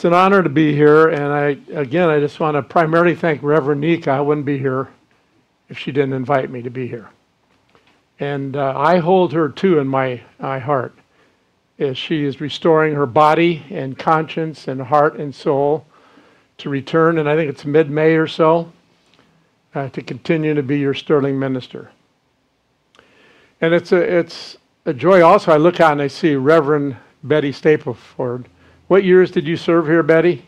It's an honor to be here, and I just want to primarily thank Reverend Nika. I wouldn't be here if she didn't invite me to be here. And I hold her too in my heart as she is restoring her body and conscience and heart and soul to return, and I think it's mid-May or so, to continue to be your sterling minister. And it's a joy also. I look out and I see Reverend Betty Stapleford. What years did you serve here, Betty?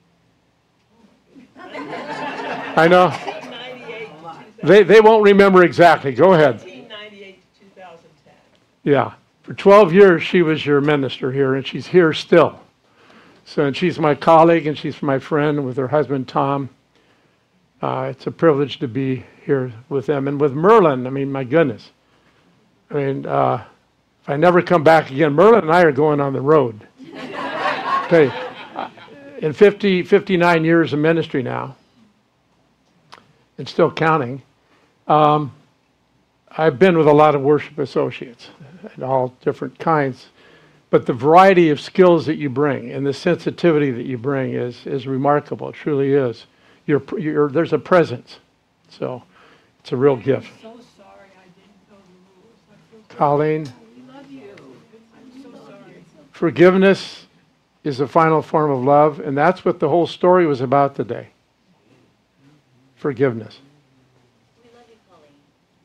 I know. They won't remember exactly. Go ahead. 1998 to 2010. Yeah. For 12 years, she was your minister here, and she's here still. So, and she's my colleague, and she's my friend with her husband, Tom. It's a privilege to be here with them. And with Merlin, I mean, my goodness. I mean, if I never come back again, Merlin and I are going on the road. Okay. In 59 years of ministry now, and still counting, I've been with a lot of worship associates and all different kinds. But the variety of skills that you bring and the sensitivity that you bring is remarkable. It truly is. There's a presence. So it's a real gift. I'm so sorry I didn't know the rules. Colleen, We love you. I'm so sorry. forgiveness is the final form of love, and that's what the whole story was about today. Forgiveness. We love you, Colleen.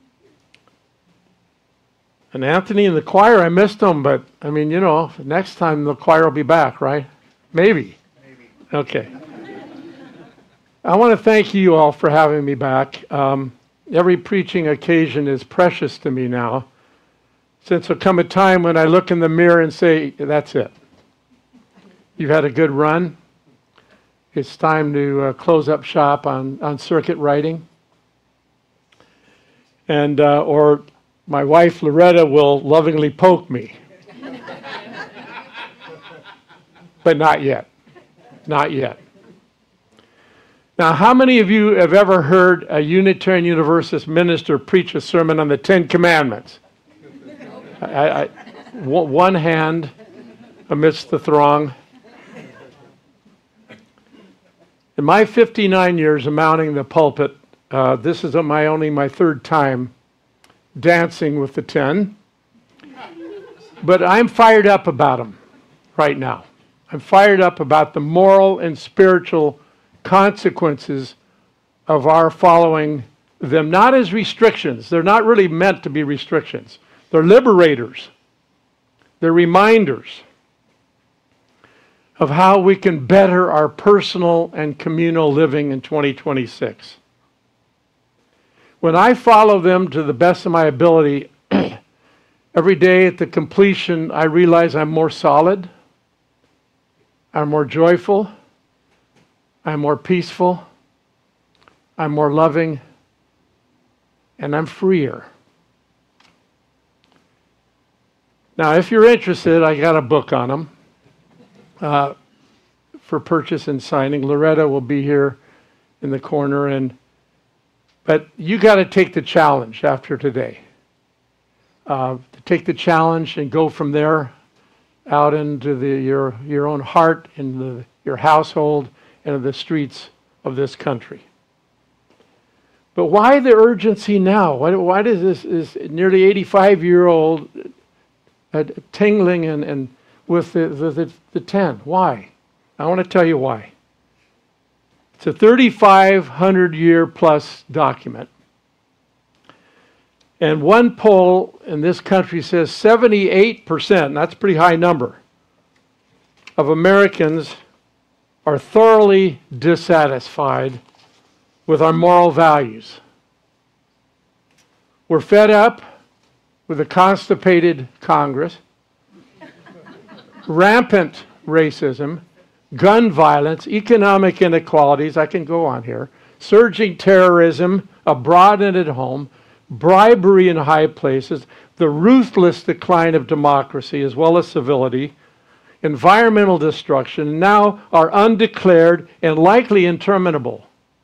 And Anthony and the choir, I missed them, but I mean, you know, next time the choir will be back, right? Maybe. Okay. I want to thank you all for having me back. Every preaching occasion is precious to me now, since there'll come a time when I look in the mirror and say, that's it. You've had a good run. It's time to close up shop on circuit writing. And, or my wife, Loretta, will lovingly poke me. But not yet. Not yet. Now, how many of you have ever heard a Unitarian Universalist minister preach a sermon on the Ten Commandments? One hand amidst the throng. In my 59 years of mounting the pulpit, this is my third time dancing with the 10. But I'm fired up about them right now. I'm fired up about the moral and spiritual consequences of our following them, not as restrictions. They're not really meant to be restrictions. They're liberators. They're reminders of how we can better our personal and communal living in 2026. When I follow them to the best of my ability, every day at the completion, I realize I'm more solid, I'm more joyful, I'm more peaceful, I'm more loving, and I'm freer. Now, if you're interested, I got a book on them. For purchase and signing. Loretta will be here in the corner, but you got to take the challenge after today. To take the challenge and go from there out into your own heart, in your household, and the streets of this country. But why the urgency now? Why does this nearly 85-year-old tingling and with the 10. Why? I want to tell you why. It's a 3,500-year plus document. And one poll in this country says 78%, that's a pretty high number, of Americans are thoroughly dissatisfied with our moral values. We're fed up with a constipated Congress, rampant racism, gun violence, economic inequalities, I can go on here, surging terrorism abroad and at home, bribery in high places, the ruthless decline of democracy as well as civility, environmental destruction, and now our undeclared and likely interminable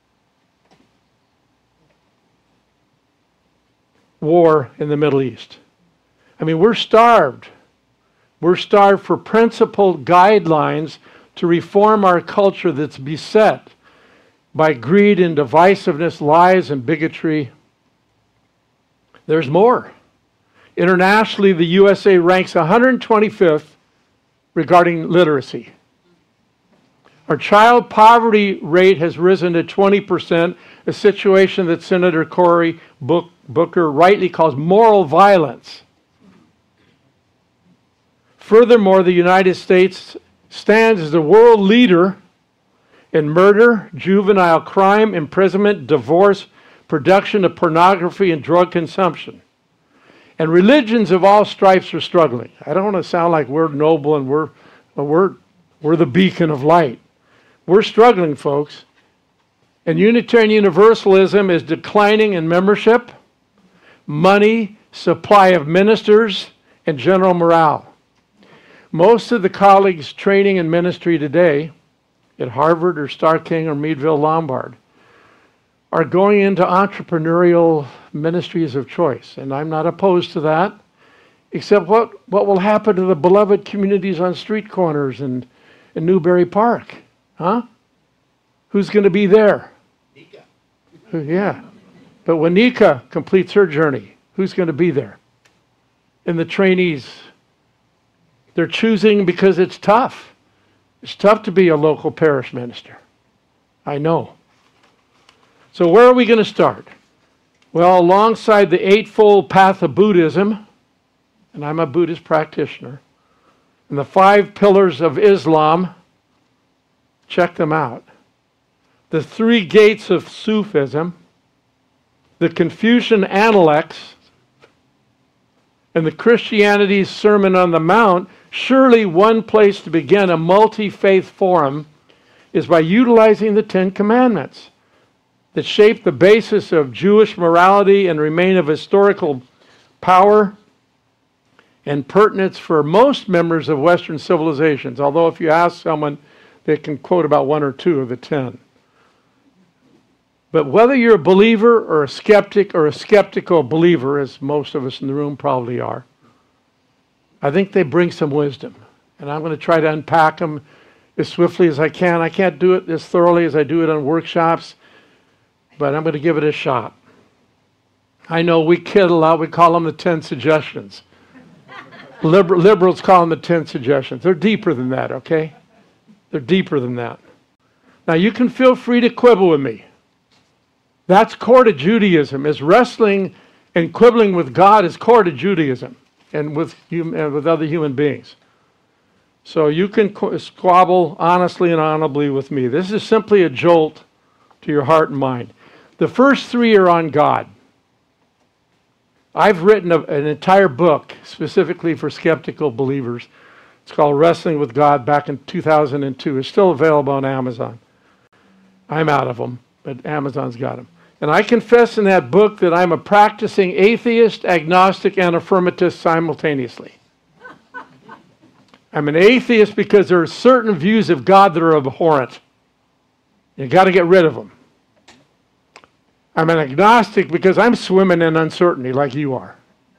war in the Middle East. I mean, we're starved. We're starved for principled guidelines to reform our culture that's beset by greed and divisiveness, lies and bigotry. There's more. Internationally, the USA ranks 125th regarding literacy. Our child poverty rate has risen to 20%, a situation that Senator Cory Booker rightly calls moral violence. Furthermore, the United States stands as the world leader in murder, juvenile crime, imprisonment, divorce, production of pornography, and drug consumption. And religions of all stripes are struggling. I don't want to sound like we're noble and we're the beacon of light. We're struggling, folks. And Unitarian Universalism is declining in membership, money, supply of ministers, and general morale. Most of the colleagues training in ministry today at Harvard or Starr King or Meadville Lombard are going into entrepreneurial ministries of choice. And I'm not opposed to that, except what will happen to the beloved communities on street corners and in Newberry Park? Huh? Who's going to be there? Nika. Yeah. But when Nika completes her journey, who's going to be there? And the trainees, they're choosing because it's tough. It's tough to be a local parish minister. I know. So where are we going to start? Well, alongside the Eightfold Path of Buddhism, and I'm a Buddhist practitioner, and the 5 pillars of Islam, check them out. The 3 gates of Sufism, the Confucian Analects, and the Christianity's Sermon on the Mount, surely one place to begin a multi-faith forum is by utilizing the 10 Commandments that shape the basis of Jewish morality and remain of historical power and pertinence for most members of Western civilizations. Although if you ask someone, they can quote about 1 or 2 of the 10. But whether you're a believer or a skeptic or a skeptical believer, as most of us in the room probably are, I think they bring some wisdom. And I'm going to try to unpack them as swiftly as I can. I can't do it as thoroughly as I do it on workshops, but I'm going to give it a shot. I know we kid a lot. We call them the 10 suggestions. Liberals call them the 10 suggestions. They're deeper than that, okay? They're deeper than that. Now, you can feel free to quibble with me. That's core to Judaism, is wrestling and quibbling with God is core to Judaism and with other human beings. So you can squabble honestly and honorably with me. This is simply a jolt to your heart and mind. The first 3 are on God. I've written an entire book specifically for skeptical believers. It's called Wrestling with God back in 2002. It's still available on Amazon. I'm out of them, but Amazon's got them. And I confess in that book that I'm a practicing atheist, agnostic, and affirmatist simultaneously. I'm an atheist because there are certain views of God that are abhorrent. You've got to get rid of them. I'm an agnostic because I'm swimming in uncertainty like you are.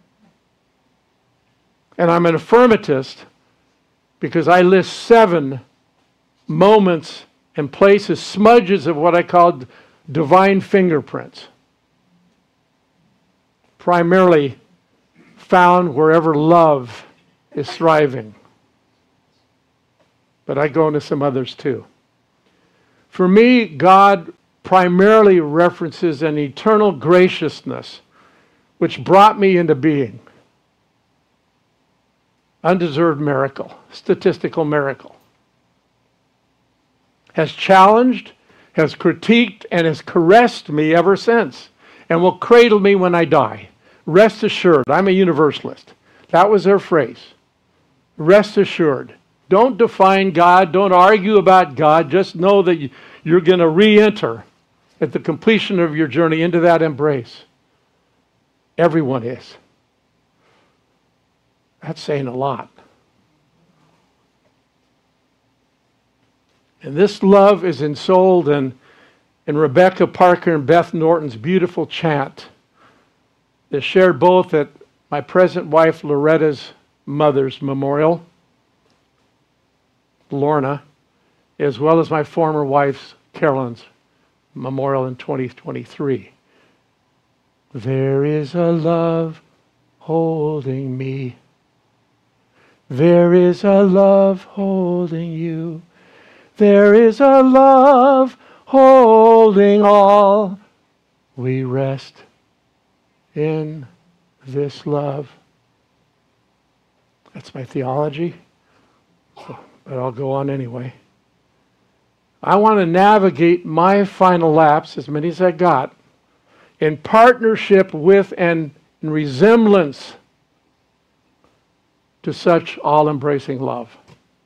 And I'm an affirmatist because I list 7 moments and places, smudges of what I call divine fingerprints, primarily found wherever love is thriving. But I go into some others too. For me, God primarily references an eternal graciousness which brought me into being. Undeserved miracle, statistical miracle. Has challenged, has critiqued, and has caressed me ever since, and will cradle me when I die. Rest assured, I'm a universalist. That was their phrase. Rest assured. Don't define God, don't argue about God, just know that you're going to re-enter at the completion of your journey into that embrace. Everyone is. That's saying a lot. And this love is ensouled in Rebecca Parker and Beth Norton's beautiful chant that shared both at my present wife Loretta's mother's memorial, Lorna, as well as my former wife's, Carolyn's, memorial in 2023. There is a love holding me. There is a love holding you. There is a love holding all. We rest in this love. That's my theology, but I'll go on anyway. I want to navigate my final laps, as many as I got, in partnership with and in resemblance to such all-embracing love.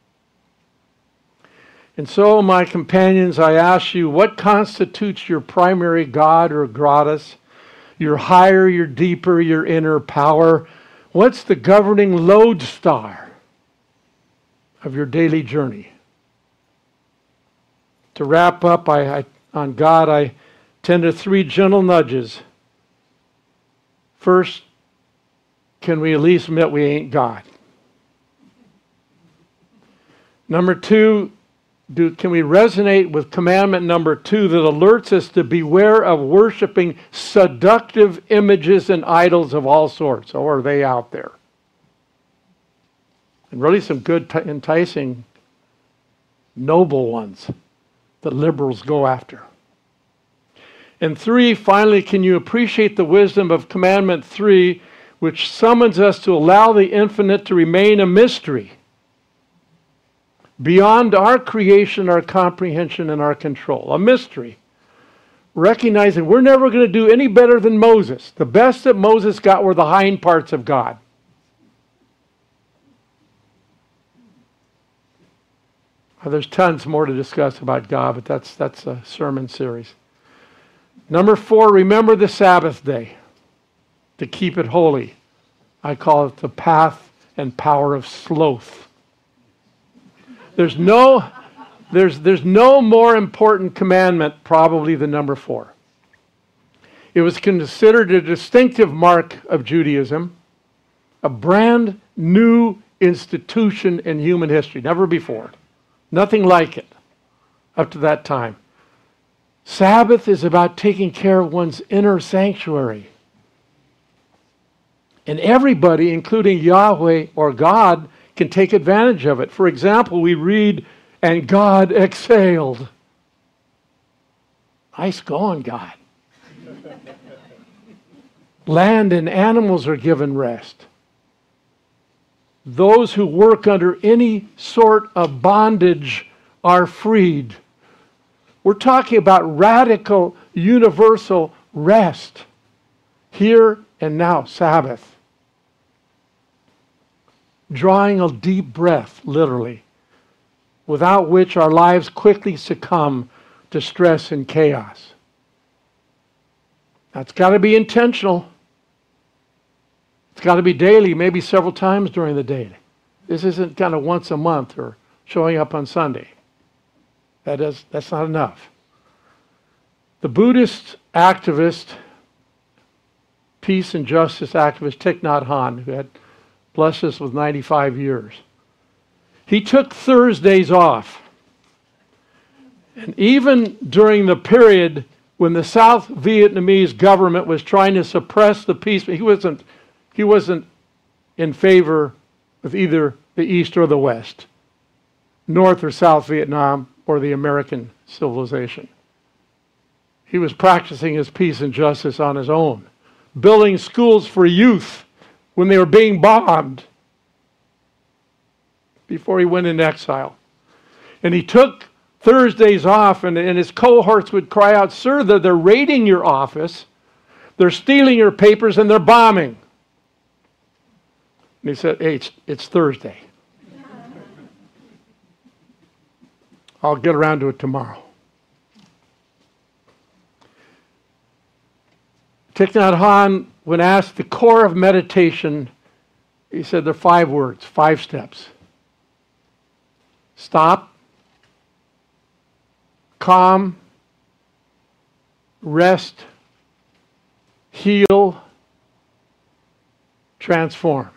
And so, my companions, I ask you, what constitutes your primary God or gratis? Your higher, your deeper, your inner power? What's the governing lodestar of your daily journey? To wrap up, on God, I tend to 3 gentle nudges. First, can we at least admit we ain't God? Number 2, can we resonate with commandment number 2 that alerts us to beware of worshiping seductive images and idols of all sorts? Or are they out there? And really some good, enticing, noble ones that liberals go after. And 3, finally, can you appreciate the wisdom of commandment 3, which summons us to allow the infinite to remain a mystery beyond our creation, our comprehension, and our control. A mystery. Recognizing we're never going to do any better than Moses. The best that Moses got were the hind parts of God. There's tons more to discuss about God, but that's a sermon series. Number 4, remember the Sabbath day. To keep it holy. I call it the path and power of sloth. There's no more important commandment probably than number 4. It was considered a distinctive mark of Judaism, a brand new institution in human history, never before. Nothing like it up to that time. Sabbath is about taking care of one's inner sanctuary. And everybody, including Yahweh or God, can take advantage of it. For example, we read, and God exhaled. Nice going, God. Land and animals are given rest. Those who work under any sort of bondage are freed. We're talking about radical, universal rest. Here and now, Sabbath. Drawing a deep breath, literally, without which our lives quickly succumb to stress and chaos. That's got to be intentional. It's got to be daily, maybe several times during the day. This isn't kind of once a month or showing up on Sunday. That's not enough. The Buddhist activist, peace and justice activist Thich Nhat Hanh, who had blessed us with 95 years, he took Thursdays off. And even during the period when the South Vietnamese government was trying to suppress the peace, he wasn't in favor of either the East or the West, North or South Vietnam, or the American civilization. He was practicing his peace and justice on his own, building schools for youth when they were being bombed before he went into exile. And he took Thursdays off, and his cohorts would cry out, "Sir, they're raiding your office, they're stealing your papers, and they're bombing." And he said, "Hey, it's Thursday. I'll get around to it tomorrow." Thich Nhat Hanh, when asked the core of meditation, he said there are 5 words, 5 steps. Stop, calm, rest, heal, transform.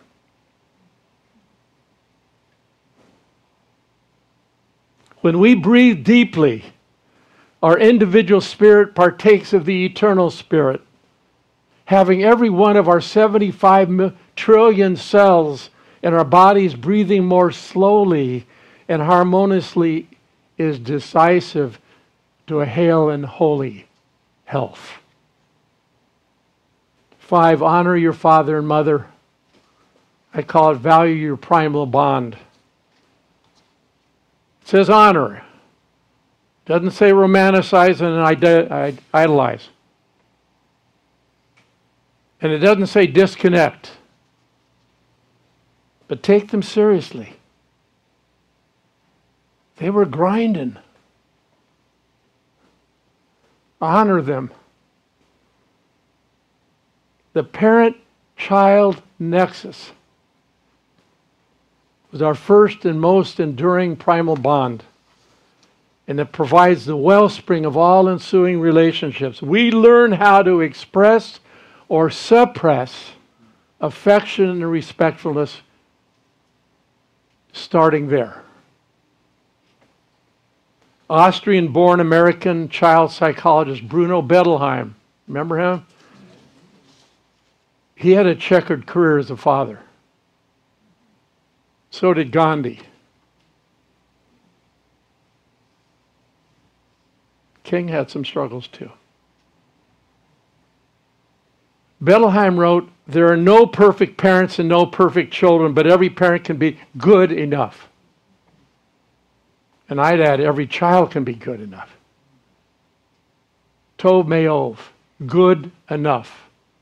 When we breathe deeply, our individual spirit partakes of the eternal spirit, having every one of our 75 trillion cells in our bodies breathing more slowly and harmoniously is decisive to a hale and holy health. 5, honor your father and mother. I call it value your primal bond. It says honor. Doesn't say romanticize and idolize. And it doesn't say disconnect. But take them seriously. They were grinding. Honor them. The parent-child nexus was our first and most enduring primal bond. And it provides the wellspring of all ensuing relationships. We learn how to express or suppress affection and respectfulness starting there. Austrian-born American child psychologist Bruno Bettelheim, remember him? He had a checkered career as a father. So did Gandhi. King had some struggles too. Bettelheim wrote, there are no perfect parents and no perfect children, but every parent can be good enough. And I'd add, every child can be good enough. Tov me'ov, good enough.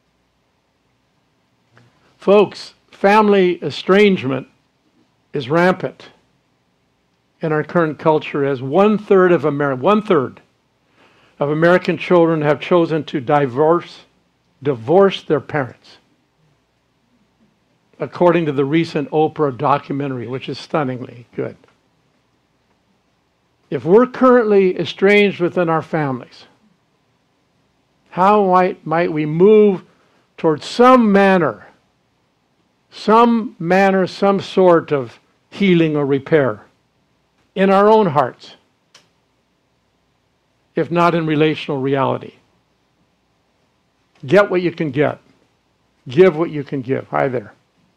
Folks, family estrangement is rampant in our current culture as one-third of American children have chosen to divorce their parents, according to the recent Oprah documentary, which is stunningly good. If we're currently estranged within our families, how might we move towards some sort of healing or repair in our own hearts, if not in relational reality? Get what you can get. Give what you can give. Hi there.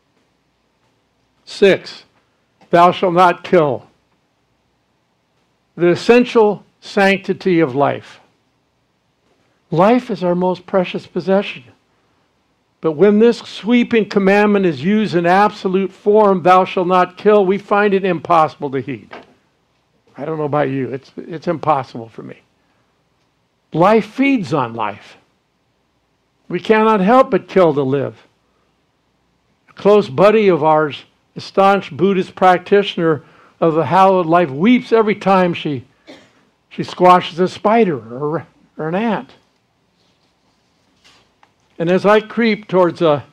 6, thou shalt not kill. The essential sanctity of life. Life is our most precious possession. But when this sweeping commandment is used in absolute form, thou shalt not kill, we find it impossible to heed. I don't know about you. It's impossible for me. Life feeds on life. We cannot help but kill to live. A close buddy of ours, a staunch Buddhist practitioner of the hallowed life, weeps every time she squashes a spider or an ant. And as I creep closer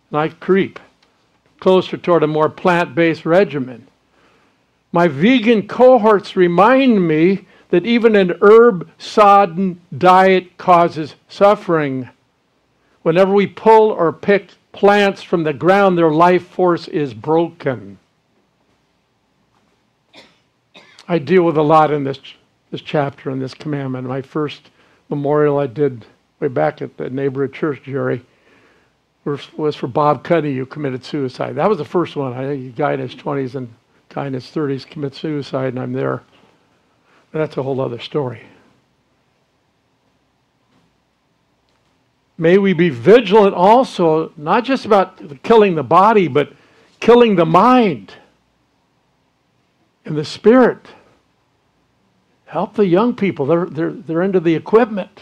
toward a more plant-based regimen, my vegan cohorts remind me that even an herb-sodden diet causes suffering. Whenever we pull or pick plants from the ground, their life force is broken. I deal with a lot in this chapter, in this commandment. My first memorial I did way back at the neighborhood church, Jerry, was for Bob Cuddy, who committed suicide. That was the first one. A guy in his 20s and a guy in his 30s commits suicide, and I'm there. But that's a whole other story. May we be vigilant also, not just about killing the body, but killing the mind and the spirit. Help the young people. They're into the equipment.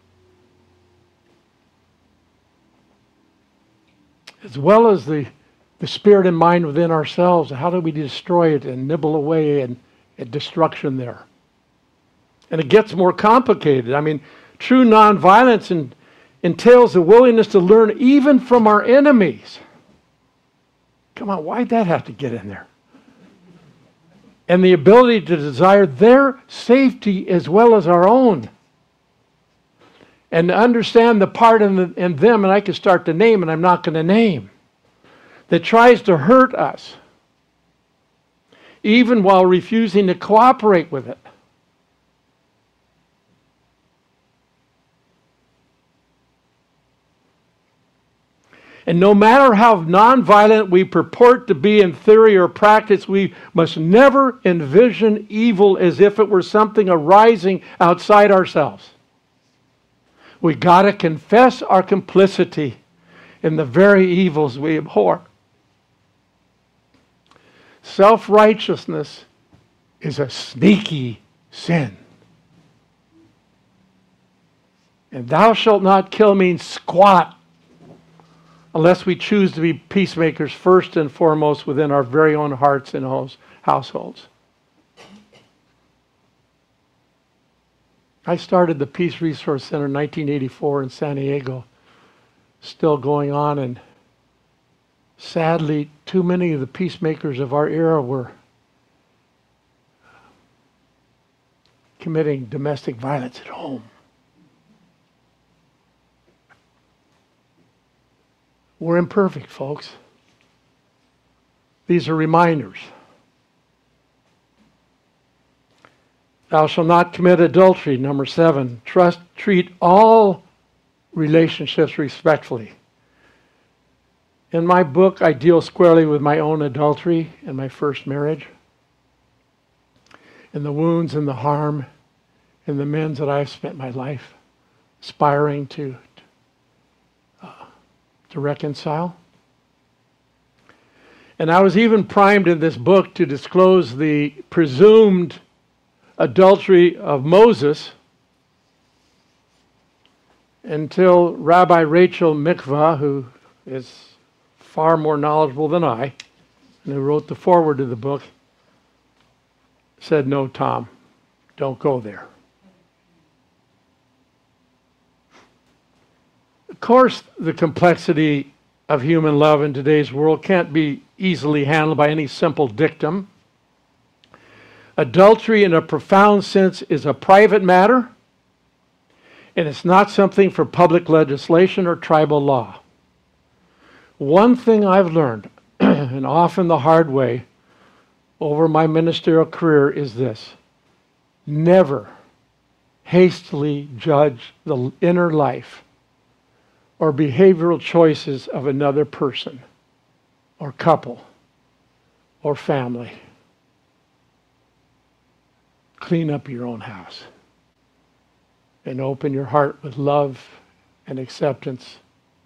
As well as the spirit and mind within ourselves. How do we destroy it and nibble away at destruction there? And it gets more complicated. I mean, true nonviolence entails the willingness to learn even from our enemies. Come on, why'd that have to get in there? And the ability to desire their safety as well as our own. And to understand the part in them, and I can start to name, and I'm not going to name, that tries to hurt us. even while refusing to cooperate with it. And no matter how nonviolent we purport to be in theory or practice, we must never envision evil as if it were something arising outside ourselves. We got to confess our complicity in the very evils we abhor. Self-righteousness is a sneaky sin. And thou shalt not kill means squat, unless we choose to be peacemakers first and foremost within our very own hearts and households. I started the Peace Resource Center in 1984 in San Diego, still going on, and sadly, too many of the peacemakers of our era were committing domestic violence at home. We're imperfect, folks. These are reminders. Thou shalt not commit adultery, number 7. Treat all relationships respectfully. In my book, I deal squarely with my own adultery in my first marriage, and the wounds and the harm and the men that I've spent my life aspiring to reconcile. And I was even primed in this book to disclose the presumed adultery of Moses until Rabbi Rachel Mikva, who is far more knowledgeable than I, and who wrote the foreword to the book, said, "No, Tom, don't go there." Of course, the complexity of human love in today's world can't be easily handled by any simple dictum. Adultery, in a profound sense, is a private matter, and it's not something for public legislation or tribal law. One thing I've learned, and often the hard way, over my ministerial career is this: never hastily judge the inner life or behavioral choices of another person or couple or family. Clean up your own house and open your heart with love and acceptance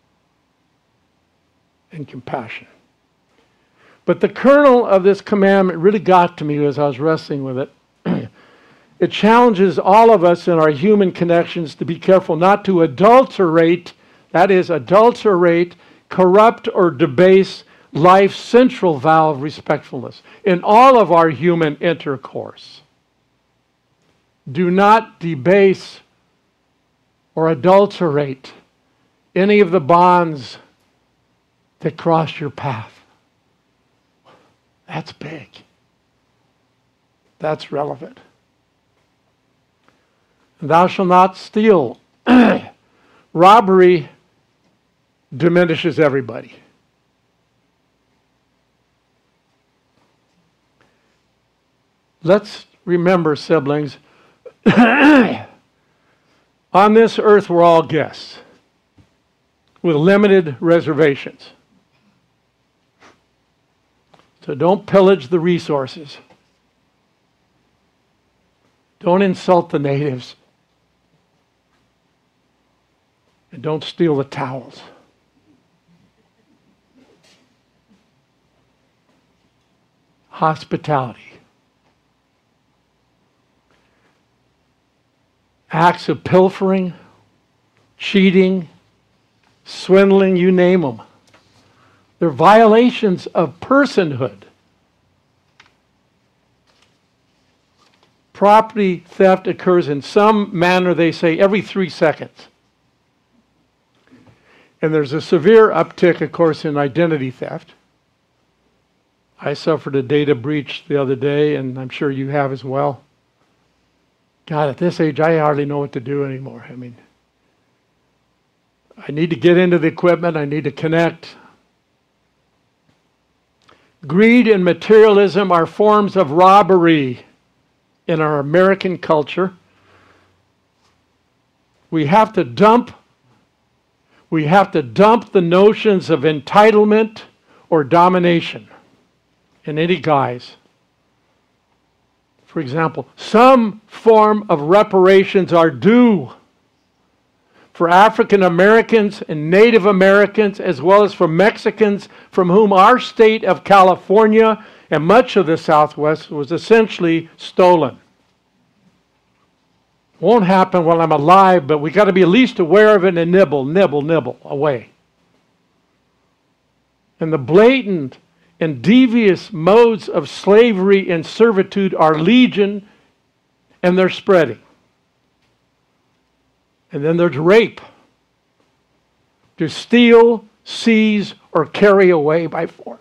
and compassion. But the kernel of this commandment really got to me as I was wrestling with it. It challenges all of us in our human connections to be careful not to adulterate, that is, adulterate, corrupt, or debase life's central vow of respectfulness in all of our human intercourse. Do not debase or adulterate any of the bonds that cross your path. That's big. That's relevant. Thou shalt not steal. Robbery diminishes everybody. Let's remember, siblings, on this earth we're all guests with limited reservations. So don't pillage the resources. Don't insult the natives. And don't steal the towels. Hospitality. Acts of pilfering, cheating, swindling, you name them. They're violations of personhood. Property theft occurs in some manner, they say, every 3 seconds. And there's a severe uptick, of course, in identity theft. I suffered a data breach the other day, and I'm sure you have as well. God, at this age, I hardly know what to do anymore. I mean, I need to get into the equipment. I need to connect. Greed and materialism are forms of robbery in our American culture. We have to dump the notions of entitlement or domination in any guise. For example, some form of reparations are due for African Americans and Native Americans, as well as for Mexicans from whom our state of California and much of the Southwest was essentially stolen. Won't happen while I'm alive, but we got to be at least aware of it and nibble away. And the blatant and devious modes of slavery and servitude are legion, and they're spreading. And then there's rape. To steal, seize, or carry away by force.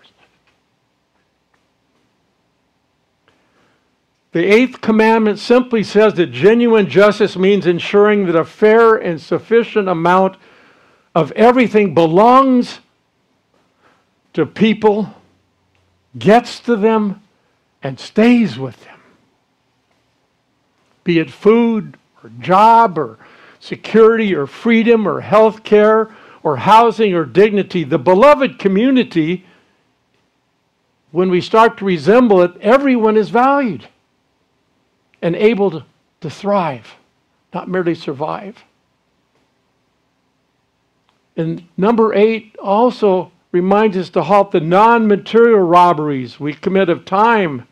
The eighth commandment simply says that genuine justice means ensuring that a fair and sufficient amount of everything belongs to people, gets to them, and stays with them. Be it food, or job, or security, or freedom, or health care, or housing, or dignity. The beloved community, when we start to resemble it, everyone is valued and able to thrive, not merely survive. And number 8 also reminds us to halt the non-material robberies we commit of time.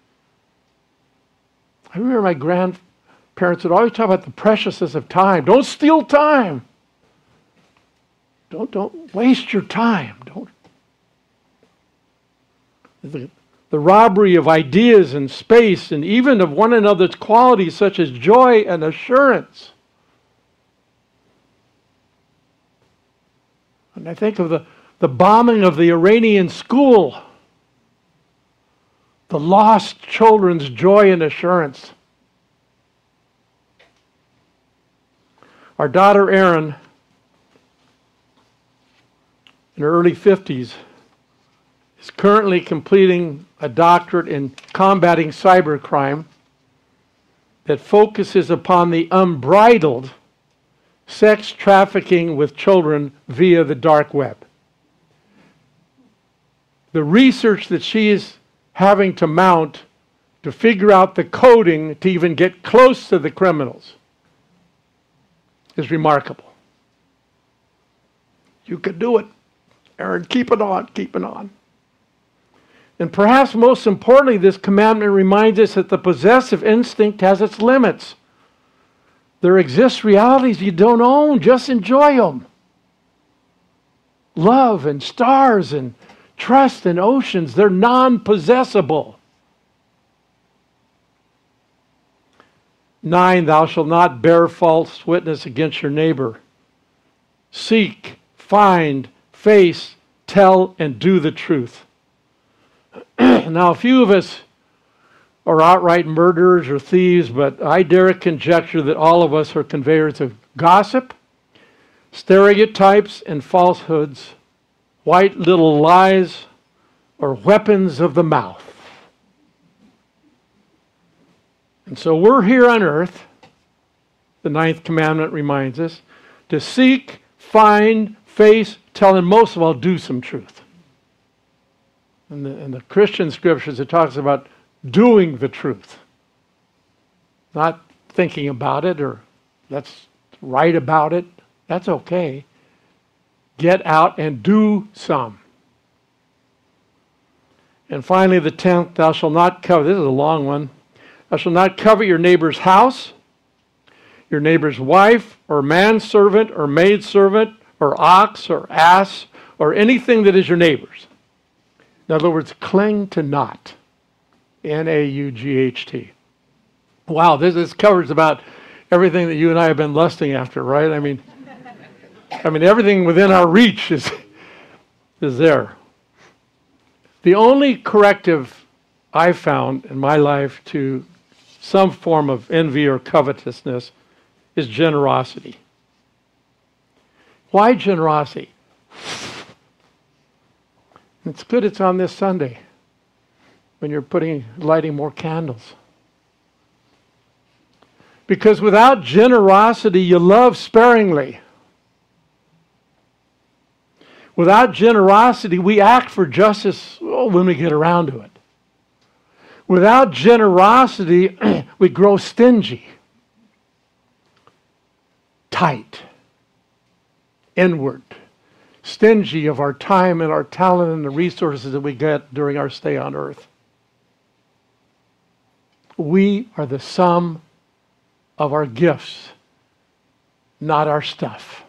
I remember my grandparents would always talk about the preciousness of time. Don't steal time. Don't waste your time. The robbery of ideas and space, and even of one another's qualities such as joy and assurance. And I think of the bombing of the Iranian school, the lost children's joy and assurance. Our daughter Erin, in her early 50s, is currently completing a doctorate in combating cybercrime that focuses upon the unbridled sex trafficking with children via the dark web. The research that she is having to mount to figure out the coding to even get close to the criminals is remarkable. You could do it, Erin. Keep it on, keep it on. And perhaps most importantly, this commandment reminds us that the possessive instinct has its limits. There exist realities you don't own. Just enjoy them. Love and stars and trust and oceans, they're non-possessible. 9, thou shalt not bear false witness against your neighbor. Seek, find, face, tell, and do the truth. Now, a few of us are outright murderers or thieves, but I dare conjecture that all of us are conveyors of gossip, stereotypes, and falsehoods, white little lies, or weapons of the mouth. And so we're here on earth, the 9th commandment reminds us, to seek, find, face, tell, and most of all, do some truth. In the Christian scriptures, it talks about doing the truth. Not thinking about it or let's write about it. That's okay. Get out and do some. And finally, the 10th, thou shalt not covet. This is a long one. Thou shalt not covet your neighbor's house, your neighbor's wife, or manservant, or maidservant, or ox, or ass, or anything that is your neighbor's. In other words, cling to not. N-A-U-G-H-T. Wow, this covers about everything that you and I have been lusting after, right? I mean, everything within our reach is there. The only corrective I've found in my life to some form of envy or covetousness is generosity. Why generosity? It's good it's on this Sunday. when you're lighting more candles. Because without generosity, you love sparingly. Without generosity, we act for justice when we get around to it. Without generosity, we grow stingy, tight, inward, stingy of our time and our talent and the resources that we get during our stay on earth. We are the sum of our gifts, not our stuff.